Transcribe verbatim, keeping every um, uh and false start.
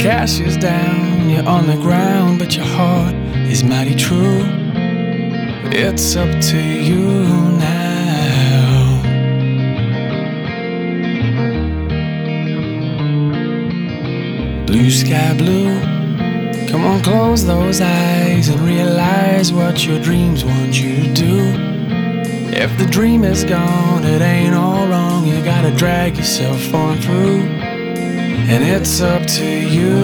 Cash is down, you're on the ground, but your heart is mighty true. It's up to you now. Blue sky blue, come on, close those eyes and realize what your dreams want you to do. If the dream is gone, it ain't all wrong. You gotta drag yourself on through, and it's up to you.